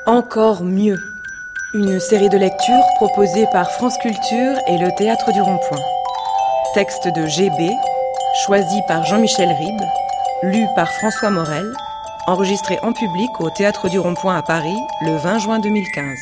Encore mieux. Une série de lectures proposée par France Culture et le Théâtre du Rond-Point. Texte de GB, choisi par Jean-Michel Ribes, lu par François Morel, enregistré en public au Théâtre du Rond-Point à Paris le 20 juin 2015.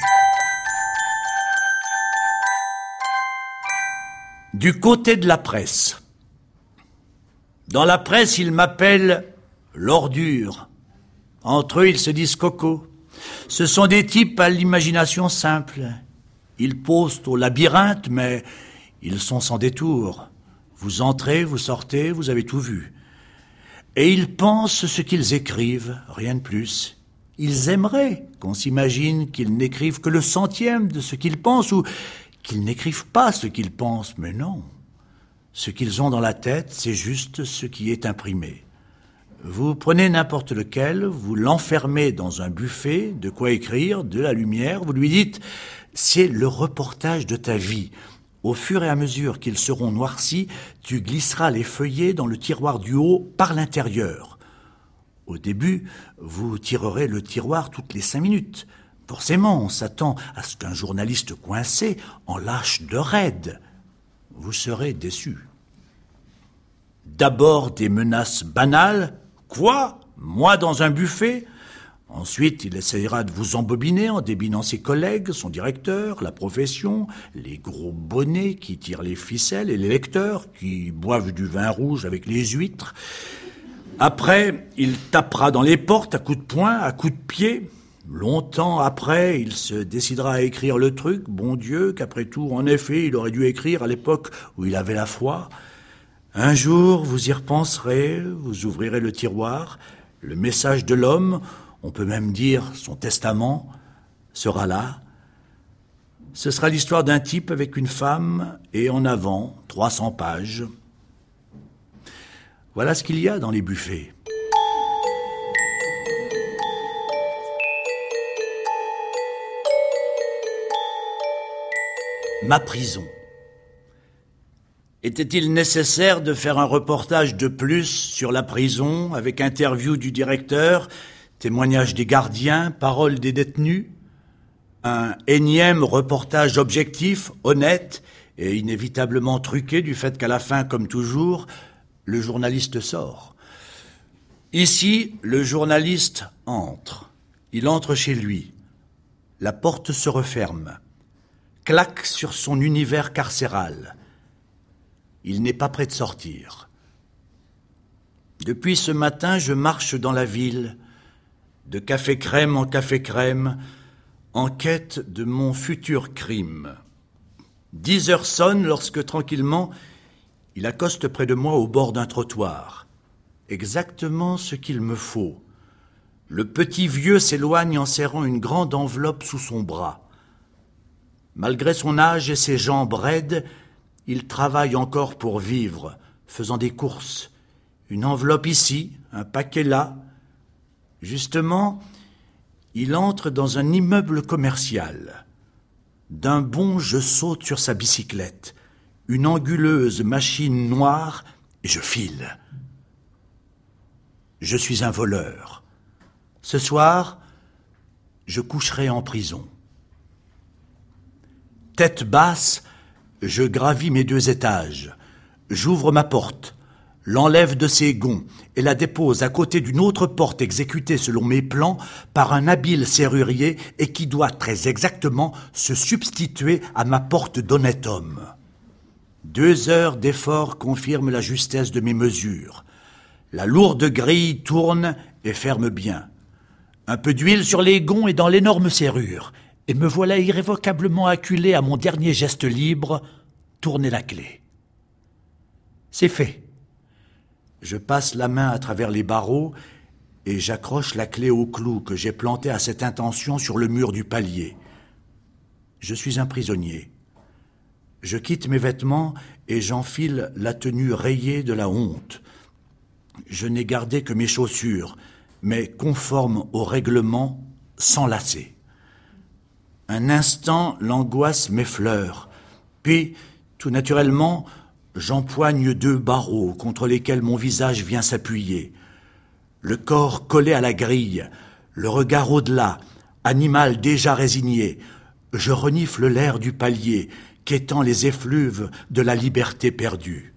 Du côté de la presse. Dans la presse, ils m'appellent l'ordure. Entre eux, ils se disent coco. Ce sont des types à l'imagination simple. Ils posent au labyrinthe, mais ils sont sans détour. Vous entrez, vous sortez, vous avez tout vu. Et ils pensent ce qu'ils écrivent, rien de plus. Ils aimeraient qu'on s'imagine qu'ils n'écrivent que le centième de ce qu'ils pensent, ou qu'ils n'écrivent pas ce qu'ils pensent, mais non. Ce qu'ils ont dans la tête, c'est juste ce qui est imprimé. Vous prenez n'importe lequel, vous l'enfermez dans un buffet, de quoi écrire, de la lumière, vous lui dites « c'est le reportage de ta vie ». Au fur et à mesure qu'ils seront noircis, tu glisseras les feuillets dans le tiroir du haut par l'intérieur. Au début, vous tirerez le tiroir toutes les 5 minutes. Forcément, on s'attend à ce qu'un journaliste coincé en lâche de raide. Vous serez déçu. D'abord des menaces banales. Quoi ? Moi dans un buffet ? Ensuite, il essayera de vous embobiner en débinant ses collègues, son directeur, la profession, les gros bonnets qui tirent les ficelles et les lecteurs qui boivent du vin rouge avec les huîtres. Après, il tapera dans les portes à coups de poing, à coups de pied. Longtemps après, il se décidera à écrire le truc, bon Dieu, qu'après tout, en effet, il aurait dû écrire à l'époque où il avait la foi. Un jour, vous y repenserez, vous ouvrirez le tiroir, le message de l'homme, on peut même dire son testament, sera là. Ce sera l'histoire d'un type avec une femme et en avant, 300 pages. Voilà ce qu'il y a dans les buffets. Ma prison. Était-il nécessaire de faire un reportage de plus sur la prison, avec interview du directeur, témoignages des gardiens, paroles des détenus? Un énième reportage objectif, honnête et inévitablement truqué du fait qu'à la fin, comme toujours, le journaliste sort. Ici, le journaliste entre. Il entre chez lui. La porte se referme. Claque sur son univers carcéral. Il n'est pas prêt de sortir. Depuis ce matin, je marche dans la ville, de café crème en café crème, en quête de mon futur crime. 10 heures sonnent lorsque, tranquillement, il accoste près de moi au bord d'un trottoir. Exactement ce qu'il me faut. Le petit vieux s'éloigne en serrant une grande enveloppe sous son bras. Malgré son âge et ses jambes raides, il travaille encore pour vivre, faisant des courses. Une enveloppe ici, un paquet là. Justement, il entre dans un immeuble commercial. D'un bond, je saute sur sa bicyclette, une anguleuse machine noire, et je file. Je suis un voleur. Ce soir, je coucherai en prison. Tête basse, je gravis mes 2 étages. J'ouvre ma porte, l'enlève de ses gonds et la dépose à côté d'une autre porte exécutée selon mes plans par un habile serrurier et qui doit très exactement se substituer à ma porte d'honnête homme. 2 heures d'effort confirment la justesse de mes mesures. La lourde grille tourne et ferme bien. Un peu d'huile sur les gonds et dans l'énorme serrure. Et me voilà irrévocablement acculé à mon dernier geste libre, tourner la clé. C'est fait. Je passe la main à travers les barreaux et j'accroche la clé au clou que j'ai planté à cette intention sur le mur du palier. Je suis un prisonnier. Je quitte mes vêtements et j'enfile la tenue rayée de la honte. Je n'ai gardé que mes chaussures, mais conformes au règlement, sans lacets. Un instant, l'angoisse m'effleure. Puis, tout naturellement, j'empoigne 2 barreaux contre lesquels mon visage vient s'appuyer. Le corps collé à la grille, le regard au-delà, Animal déjà résigné, je renifle l'air du palier, quêtant les effluves de la liberté perdue.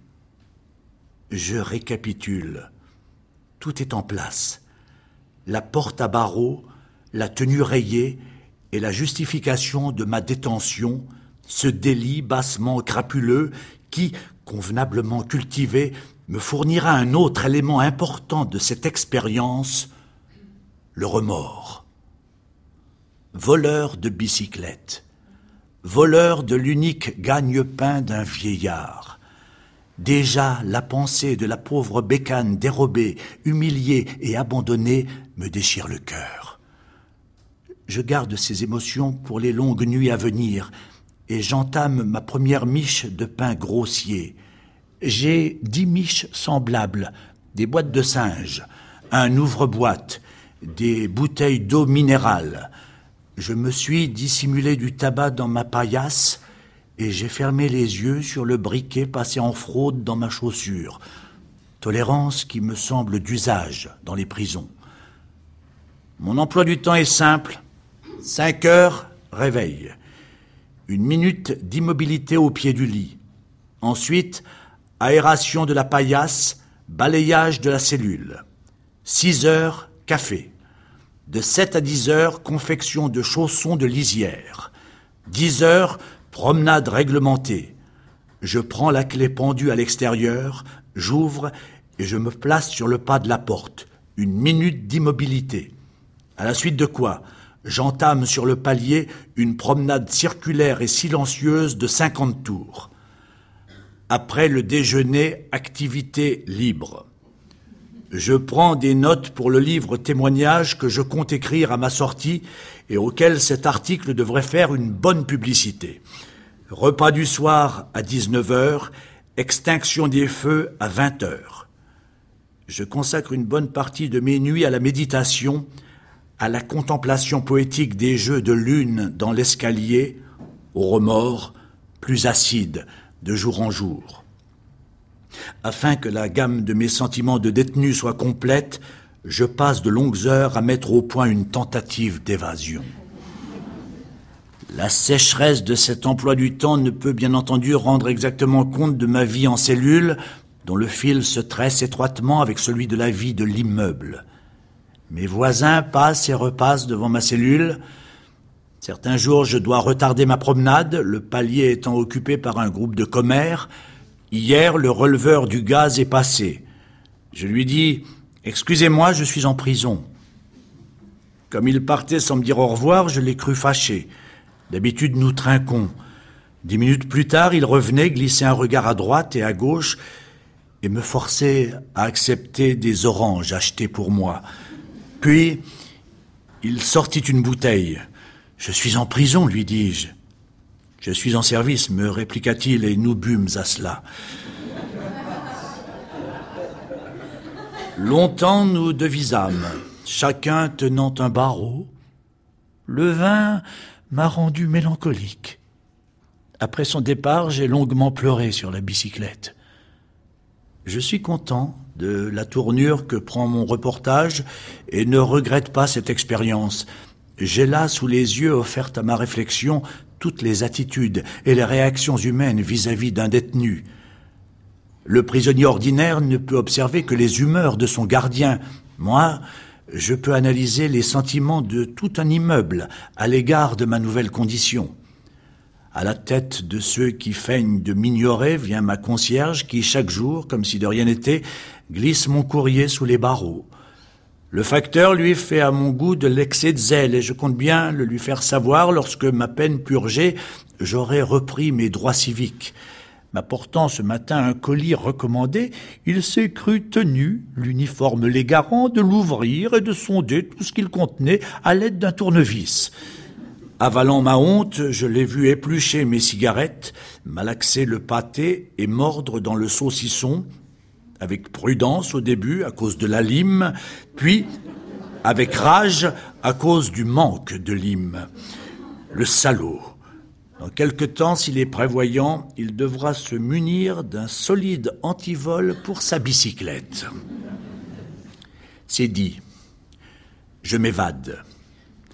Je récapitule. Tout est en place. La porte à barreaux, la tenue rayée et la justification de ma détention, ce délit bassement crapuleux qui, convenablement cultivé, me fournira un autre élément important de cette expérience, le remords. Voleur de bicyclette, voleur de l'unique gagne-pain d'un vieillard. Déjà, la pensée de la pauvre bécane dérobée, humiliée et abandonnée me déchire le cœur. Je garde ces émotions pour les longues nuits à venir et j'entame ma première miche de pain grossier. J'ai 10 miches semblables, des boîtes de singe, un ouvre-boîte, des bouteilles d'eau minérale. Je me suis dissimulé du tabac dans ma paillasse et j'ai fermé les yeux sur le briquet passé en fraude dans ma chaussure. Tolérance qui me semble d'usage dans les prisons. Mon emploi du temps est simple. 5 heures, réveil. 1 minute d'immobilité au pied du lit. Ensuite, aération de la paillasse, balayage de la cellule. 6 heures, café. De 7 à 10 heures, confection de chaussons de lisière. 10 heures, promenade réglementée. Je prends la clé pendue à l'extérieur, j'ouvre et je me place sur le pas de la porte. 1 minute d'immobilité. À la suite de quoi, j'entame sur le palier une promenade circulaire et silencieuse de 50 tours. Après le déjeuner, activité libre. Je prends des notes pour le livre témoignage que je compte écrire à ma sortie et auquel cet article devrait faire une bonne publicité. Repas du soir à 19h, extinction des feux à 20h. Je consacre une bonne partie de mes nuits à la méditation, à la contemplation poétique des jeux de lune dans l'escalier, au remords, plus acide de jour en jour. Afin que la gamme de mes sentiments de détenu soit complète, je passe de longues heures à mettre au point une tentative d'évasion. La sécheresse de cet emploi du temps ne peut bien entendu rendre exactement compte de ma vie en cellule, dont le fil se tresse étroitement avec celui de la vie de l'immeuble. Mes voisins passent et repassent devant ma cellule. Certains jours, je dois retarder ma promenade, le palier étant occupé par un groupe de commères. Hier, le releveur du gaz est passé. Je lui dis « Excusez-moi, je suis en prison ». Comme il partait sans me dire au revoir, je l'ai cru fâché. D'habitude, nous trinquons. 10 minutes plus tard, il revenait, glissait un regard à droite et à gauche et me forçait à accepter des oranges achetées pour moi. Puis, il sortit une bouteille. « Je suis en prison, lui dis-je. »« Je suis en service, me répliqua-t-il, et nous bûmes à cela. » Longtemps nous devisâmes, chacun tenant un barreau. Le vin m'a rendu mélancolique. Après son départ, j'ai longuement pleuré sur la bicyclette. Je suis content de la tournure que prend mon reportage et ne regrette pas cette expérience. J'ai là sous les yeux offerte à ma réflexion toutes les attitudes et les réactions humaines vis-à-vis d'un détenu. Le prisonnier ordinaire ne peut observer que les humeurs de son gardien. Moi, je peux analyser les sentiments de tout un immeuble à l'égard de ma nouvelle condition. À la tête de ceux qui feignent de m'ignorer vient ma concierge qui, chaque jour, comme si de rien n'était, glisse mon courrier sous les barreaux. Le facteur lui fait à mon goût de l'excès de zèle et je compte bien le lui faire savoir lorsque, ma peine purgée, j'aurai repris mes droits civiques. M'apportant ce matin un colis recommandé, il s'est cru tenu, l'uniforme l'égarant, de l'ouvrir et de sonder tout ce qu'il contenait à l'aide d'un tournevis. Avalant ma honte, je l'ai vu éplucher mes cigarettes, malaxer le pâté et mordre dans le saucisson, avec prudence au début à cause de la lime, puis avec rage à cause du manque de lime. Le salaud. Dans quelque temps, s'il est prévoyant, il devra se munir d'un solide antivol pour sa bicyclette. C'est dit. Je m'évade.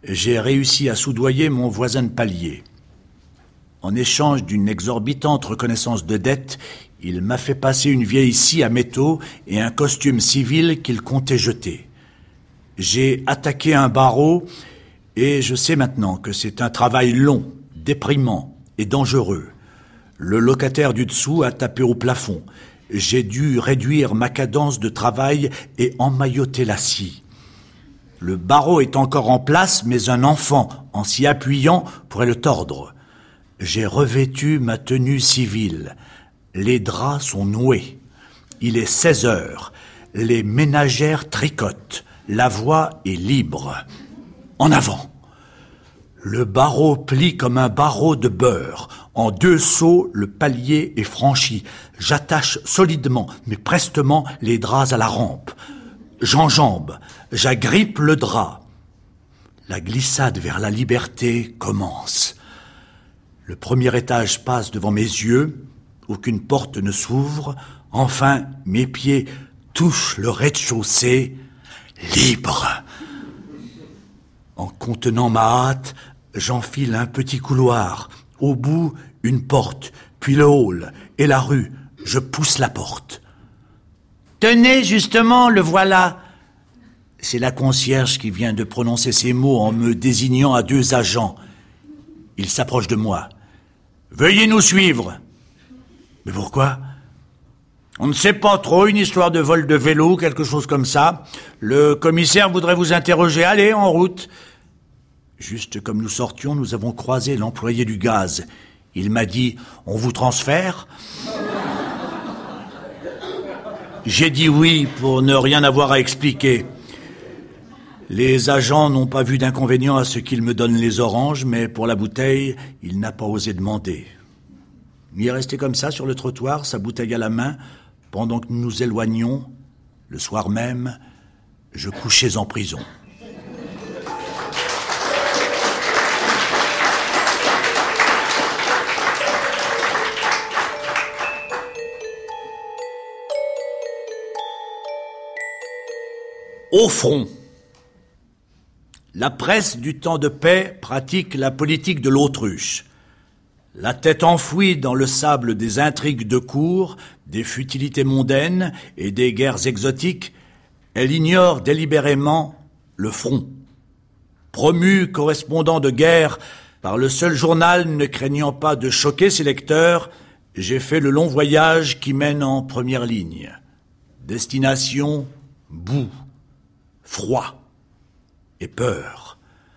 j'ai réussi à soudoyer mon voisin de palier. En échange d'une exorbitante reconnaissance de dette, il m'a fait passer une vieille scie à métaux et un costume civil qu'il comptait jeter. J'ai attaqué un barreau et je sais maintenant que c'est un travail long, déprimant et dangereux. Le locataire du dessous a tapé au plafond. J'ai dû réduire ma cadence de travail et emmailloter la scie. Le barreau est encore en place, mais un enfant, en s'y appuyant, pourrait le tordre. J'ai revêtu ma tenue civile. Les draps sont noués. Il est 16 heures. Les ménagères tricotent. La voie est libre. En avant. Le barreau plie comme un barreau de beurre. En 2 sauts, le palier est franchi. J'attache solidement, mais prestement, les draps à la rampe. J'enjambe, j'agrippe le drap. La glissade vers la liberté commence. Le premier étage passe devant mes yeux. Aucune porte ne s'ouvre. Enfin, mes pieds touchent le rez-de-chaussée. Libre. En contenant ma hâte, j'enfile un petit couloir. Au bout, une porte, puis le hall et la rue. Je pousse la porte. « Tenez, justement, le voilà !» C'est la concierge qui vient de prononcer ces mots en me désignant à 2 agents. Il s'approche de moi. « Veuillez nous suivre !» « Mais pourquoi ?»« On ne sait pas trop, une histoire de vol de vélo, quelque chose comme ça. Le commissaire voudrait vous interroger. Allez, en route !» Juste comme nous sortions, nous avons croisé l'employé du gaz. Il m'a dit « On vous transfère ?» J'ai dit oui pour ne rien avoir à expliquer. Les agents n'ont pas vu d'inconvénient à ce qu'il me donne les oranges, mais pour la bouteille, il n'a pas osé demander. Il est resté comme ça sur le trottoir, sa bouteille à la main, pendant que nous nous éloignions. Le soir même, je couchais en prison. Au front. La presse du temps de paix pratique la politique de l'autruche. La tête enfouie dans le sable des intrigues de cour, des futilités mondaines et des guerres exotiques, elle ignore délibérément le front. Promu correspondant de guerre par le seul journal ne craignant pas de choquer ses lecteurs, j'ai fait le long voyage qui mène en première ligne. Destination, boue, froid et peur.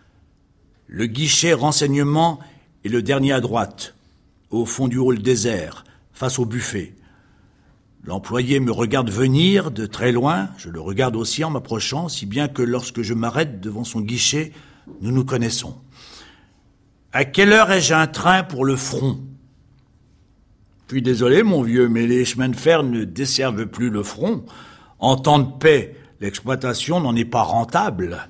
Le guichet renseignement est le dernier à droite, au fond du hall désert, face au buffet. L'employé me regarde venir de très loin, je le regarde aussi en m'approchant, si bien que lorsque je m'arrête devant son guichet, nous nous connaissons. À quelle heure ai-je un train pour le front ? Puis désolé, mon vieux, mais les chemins de fer ne desservent plus le front. En temps de paix, l'exploitation n'en est pas rentable.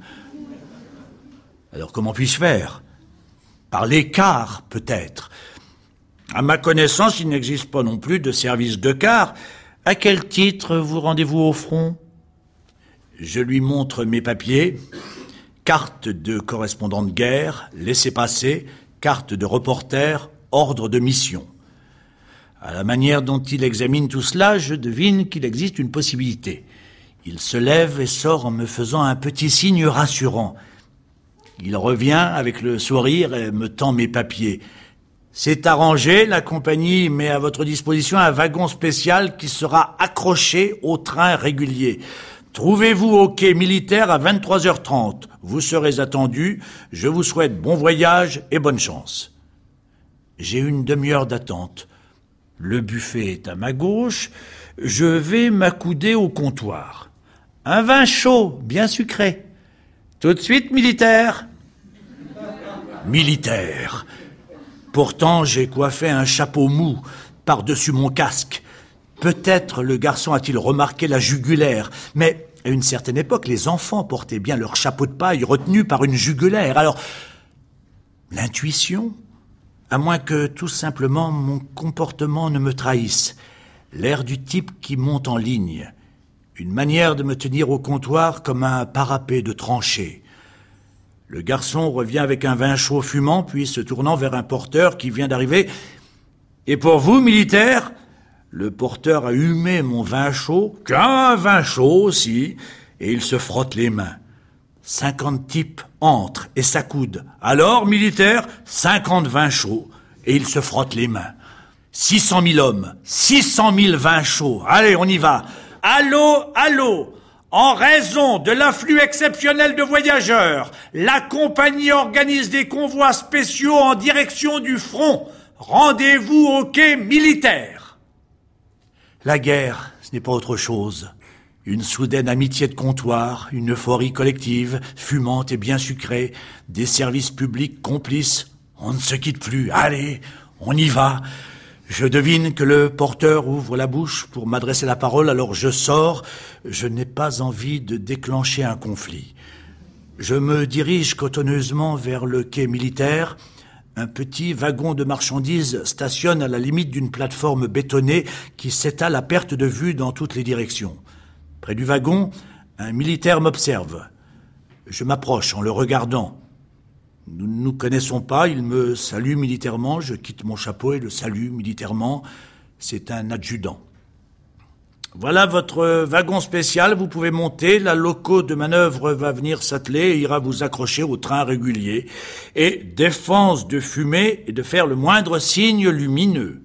Alors comment puis-je faire ? Par l'écart, peut-être. À ma connaissance, il n'existe pas non plus de service de car. À quel titre vous rendez-vous au front ? Je lui montre mes papiers, carte de correspondant de guerre, laissez-passer, carte de reporter, ordre de mission. À la manière dont il examine tout cela, je devine qu'il existe une possibilité. Il se lève et sort en me faisant un petit signe rassurant. Il revient avec le sourire et me tend mes papiers. C'est arrangé, la compagnie met à votre disposition un wagon spécial qui sera accroché au train régulier. Trouvez-vous au quai militaire à 23h30. Vous serez attendu. Je vous souhaite bon voyage et bonne chance. J'ai une demi-heure d'attente. Le buffet est à ma gauche. Je vais m'accouder au comptoir. Un vin chaud, bien sucré. Tout de suite, militaire. Militaire. Pourtant, j'ai coiffé un chapeau mou par-dessus mon casque. Peut-être le garçon a-t-il remarqué la jugulaire, mais à une certaine époque, les enfants portaient bien leur chapeau de paille retenu par une jugulaire. Alors, l'intuition ? À moins que, tout simplement, mon comportement ne me trahisse. L'air du type qui monte en ligne. Une manière de me tenir au comptoir comme un parapet de tranchée. Le garçon revient avec un vin chaud fumant, puis se tournant vers un porteur qui vient d'arriver. « Et pour vous, militaire ?» Le porteur a humé mon vin chaud, qu'un vin chaud aussi, et il se frotte les mains. 50 types entrent et s'accoudent. « Alors, militaire, 50 vins chauds. » Et il se frotte les mains. 600 000 hommes, 600 000 vins chauds. Allez, on y va. Allô, allô. En raison de l'afflux exceptionnel de voyageurs, la compagnie organise des convois spéciaux en direction du front. Rendez-vous au quai militaire. La guerre, ce n'est pas autre chose. Une soudaine amitié de comptoir, une euphorie collective, fumante et bien sucrée, des services publics complices. On ne se quitte plus. Allez, on y va. Je devine que le porteur ouvre la bouche pour m'adresser la parole, alors je sors. Je n'ai pas envie de déclencher un conflit. Je me dirige cautionneusement vers le quai militaire. Un petit wagon de marchandises stationne à la limite d'une plateforme bétonnée qui s'étale à perte de vue dans toutes les directions. Près du wagon, un militaire m'observe. Je m'approche en le regardant. Nous ne nous connaissons pas, il me salue militairement, je quitte mon chapeau et le salue militairement. C'est un adjudant. Voilà votre wagon spécial, vous pouvez monter, la loco de manœuvre va venir s'atteler et ira vous accrocher au train régulier. Et défense de fumer et de faire le moindre signe lumineux.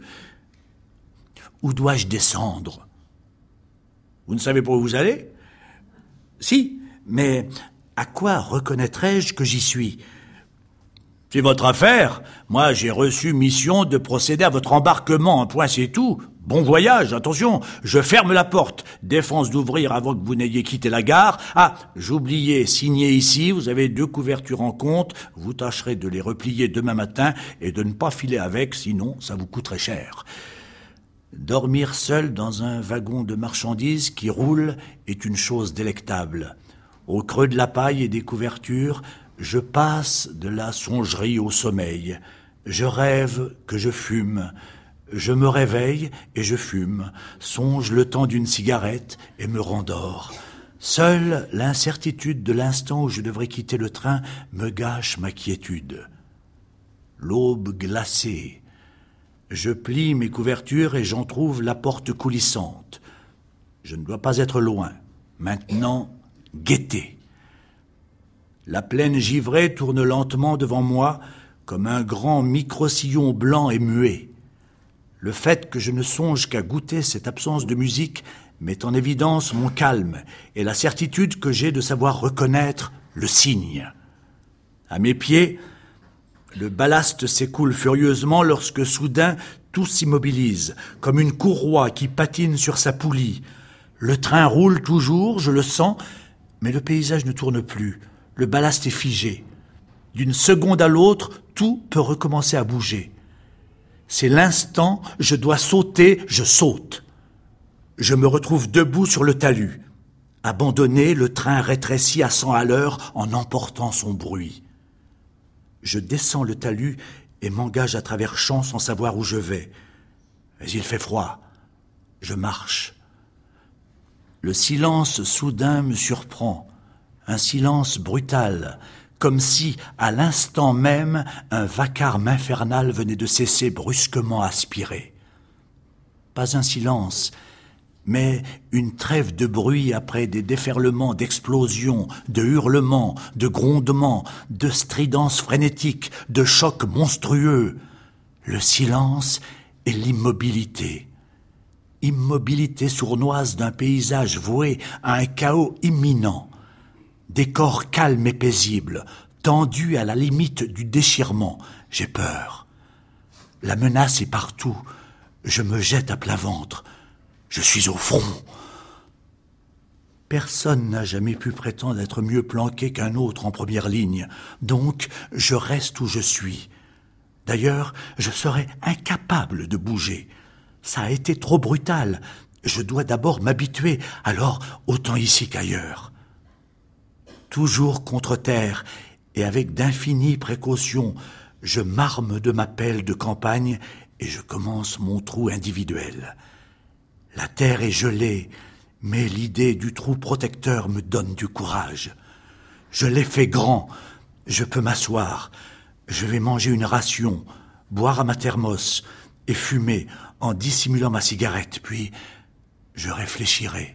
Où dois-je descendre? Vous ne savez pas où vous allez? Si, mais à quoi reconnaîtrai-je que j'y suis? C'est votre affaire. Moi, j'ai reçu mission de procéder à votre embarquement. Un point, c'est tout. Bon voyage, attention, je ferme la porte. Défense d'ouvrir avant que vous n'ayez quitté la gare. Ah, j'oubliais, signez ici, vous avez 2 couvertures en compte. Vous tâcherez de les replier demain matin et de ne pas filer avec, sinon ça vous coûterait cher. Dormir seul dans un wagon de marchandises qui roule est une chose délectable. Au creux de la paille et des couvertures, je passe de la songerie au sommeil. Je rêve que je fume. Je me réveille et je fume. Songe le temps d'une cigarette et me rendors. Seule l'incertitude de l'instant où je devrais quitter le train me gâche ma quiétude. L'aube glacée. Je plie mes couvertures et j'en trouve la porte coulissante. Je ne dois pas être loin. Maintenant, guetter. La plaine givrée tourne lentement devant moi comme un grand micro-sillon blanc et muet. Le fait que je ne songe qu'à goûter cette absence de musique met en évidence mon calme et la certitude que j'ai de savoir reconnaître le cygne. À mes pieds, le ballast s'écoule furieusement lorsque soudain tout s'immobilise, comme une courroie qui patine sur sa poulie. Le train roule toujours, je le sens, mais le paysage ne tourne plus. Le ballast est figé. D'une seconde à l'autre, tout peut recommencer à bouger. C'est l'instant, je dois sauter, je saute. Je me retrouve debout sur le talus. Abandonné, le train rétrécit à 100 à l'heure en emportant son bruit. Je descends le talus et m'engage à travers champs sans savoir où je vais. Mais il fait froid. Je marche. Le silence soudain me surprend. Un silence brutal, comme si, à l'instant même, un vacarme infernal venait de cesser brusquement aspiré. Pas un silence, mais une trêve de bruit après des déferlements d'explosions, de hurlements, de grondements, de stridences frénétiques, de chocs monstrueux. Le silence et l'immobilité. Immobilité sournoise d'un paysage voué à un chaos imminent. Décor calme et paisible, tendu à la limite du déchirement. J'ai peur. La menace est partout. Je me jette à plat ventre. Je suis au front. Personne n'a jamais pu prétendre être mieux planqué qu'un autre en première ligne. Donc, je reste où je suis. D'ailleurs, je serais incapable de bouger. Ça a été trop brutal. Je dois d'abord m'habituer, alors autant ici qu'ailleurs. Toujours contre terre, et avec d'infinies précautions, je m'arme de ma pelle de campagne et je commence mon trou individuel. La terre est gelée, mais l'idée du trou protecteur me donne du courage. Je l'ai fait grand, Je peux m'asseoir. Je vais manger une ration, boire à ma thermos et fumer en dissimulant ma cigarette, puis je réfléchirai.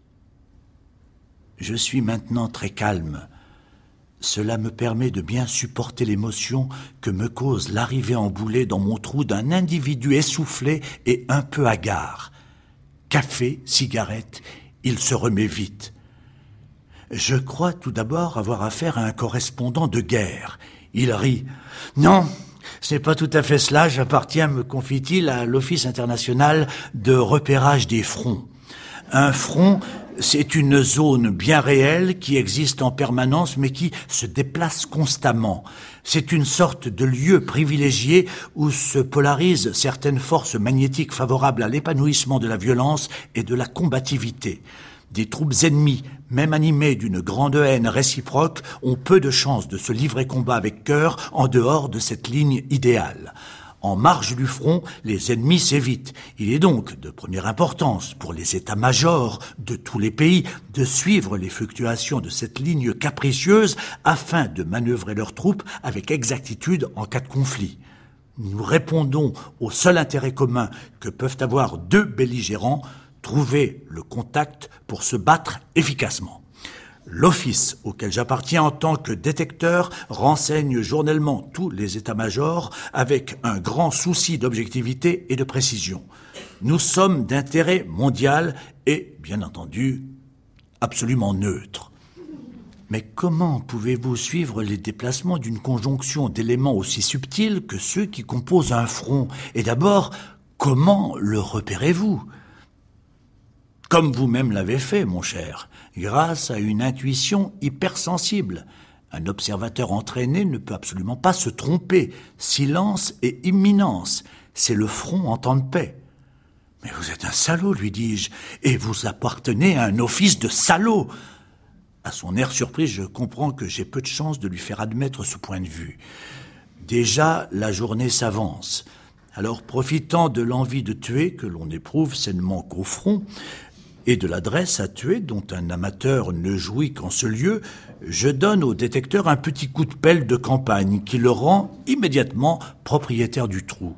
Je suis maintenant très calme. Cela me permet de bien supporter l'émotion que me cause l'arrivée en boulet dans mon trou d'un individu essoufflé et un peu hagard. Café, cigarette, il se remet vite. Je crois tout d'abord avoir affaire à un correspondant de guerre. Il rit. « Non, ce n'est pas tout à fait cela. J'appartiens, me confie-t-il, à l'Office international de repérage des fronts. Un front, c'est une zone bien réelle qui existe en permanence mais qui se déplace constamment. C'est une sorte de lieu privilégié où se polarisent certaines forces magnétiques favorables à l'épanouissement de la violence et de la combativité. Des troupes ennemies, même animées d'une grande haine réciproque, ont peu de chances de se livrer combat avec cœur en dehors de cette ligne idéale. En marge du front, les ennemis s'évitent. Il est donc de première importance pour les états-majors de tous les pays de suivre les fluctuations de cette ligne capricieuse afin de manœuvrer leurs troupes avec exactitude en cas de conflit. Nous répondons au seul intérêt commun que peuvent avoir deux belligérants, trouver le contact pour se battre efficacement. L'office auquel j'appartiens en tant que détecteur renseigne journellement tous les états-majors avec un grand souci d'objectivité et de précision. Nous sommes d'intérêt mondial et, bien entendu, absolument neutres. Mais comment pouvez-vous suivre les déplacements d'une conjonction d'éléments aussi subtils que ceux qui composent un front? Et d'abord, comment le repérez-vous? Comme vous-même l'avez fait, mon cher, grâce à une intuition hypersensible. Un observateur entraîné ne peut absolument pas se tromper. Silence et imminence, c'est le front en temps de paix. Mais vous êtes un salaud, lui dis-je, et vous appartenez à un office de salauds. À son air surpris, je comprends que j'ai peu de chance de lui faire admettre ce point de vue. Déjà, la journée s'avance. Alors, profitant de l'envie de tuer que l'on éprouve sainement qu'au front, et de l'adresse à tuer dont un amateur ne jouit qu'en ce lieu, je donne au détecteur un petit coup de pelle de campagne qui le rend immédiatement propriétaire du trou.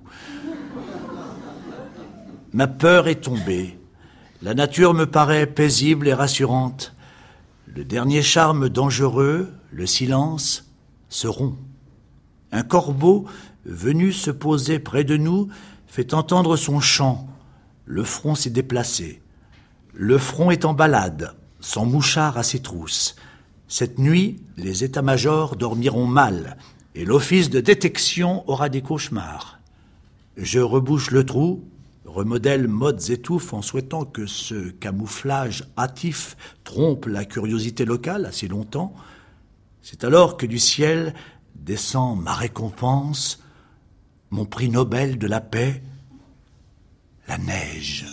Ma peur est tombée. La nature me paraît paisible et rassurante. Le dernier charme dangereux, le silence, se rompt. Un corbeau, venu se poser près de nous, fait entendre son chant. Le front s'est déplacé. Le front est en balade, sans mouchard à ses trousses. Cette nuit, les états-majors dormiront mal, et l'office de détection aura des cauchemars. Je rebouche le trou, remodèle modes étouffes en souhaitant que ce camouflage hâtif trompe la curiosité locale assez longtemps. C'est alors que du ciel descend ma récompense, mon prix Nobel de la paix, la neige.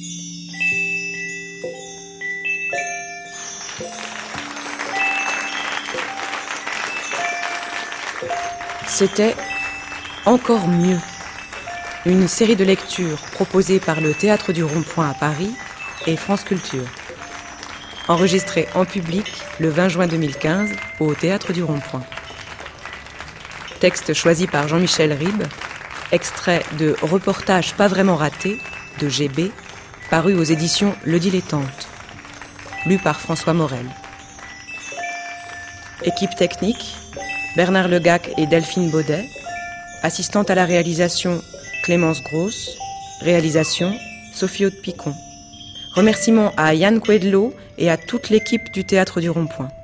C'était Encore mieux, une série de lectures proposée par le Théâtre du Rond-Point à Paris et France Culture. Enregistrée en public le 20 juin 2015 au Théâtre du Rond-Point. Texte choisi par Jean-Michel Ribes, extrait de Reportage pas vraiment raté de GB, paru aux éditions Le Dilettante. Lu par François Morel. Équipe technique, Bernard Legac et Delphine Baudet. Assistante à la réalisation, Clémence Grosse. Réalisation, Sophie Aude-Picon. Remerciements à Yann Quedlo et à toute l'équipe du Théâtre du Rond-Point.